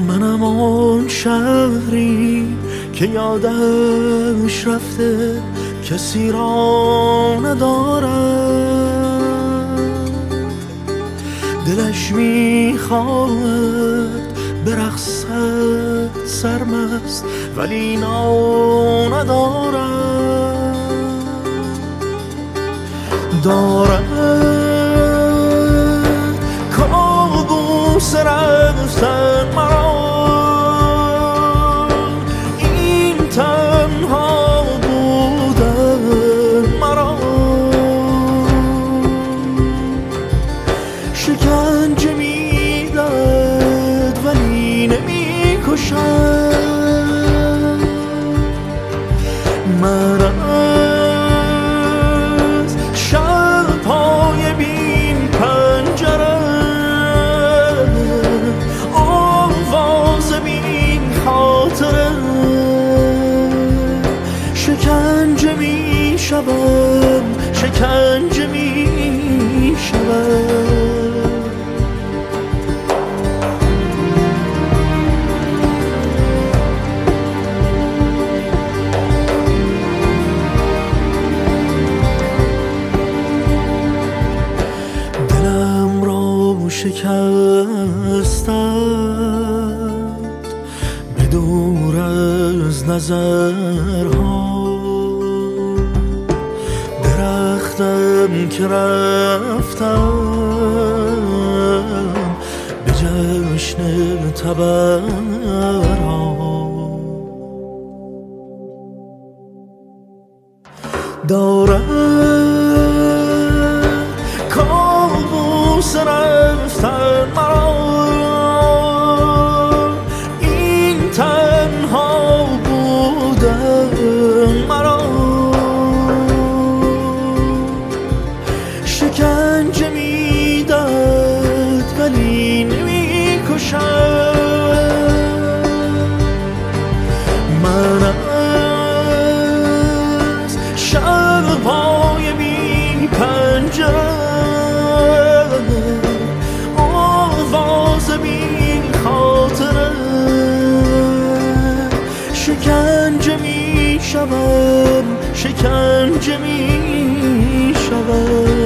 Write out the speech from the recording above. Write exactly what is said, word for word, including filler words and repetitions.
منم آن شهری که یادش رفته کسی را ندارد، دلش میخواهد برقصد سرمست ولی ناو ندارد. دارد کابوس رفتن مرا، این تنها بودن مرا، شکنجه میدهد ولی نمیکشد. من از شب‌های بین پنجره، آواز بین خاطره، شکنجه میشوم، شکنجه میشوم. شکستند به دور از نظرها، درختم که رفتم به جشن تبرها. دارد کابوس رفتن مرا، این تنها بودن مرا، شکنجه میدهد ولی نمیکشد. من از شب‌های بی پنجره، آواز بی خاطره، شکنجه میشوم، شکنجه میشوم.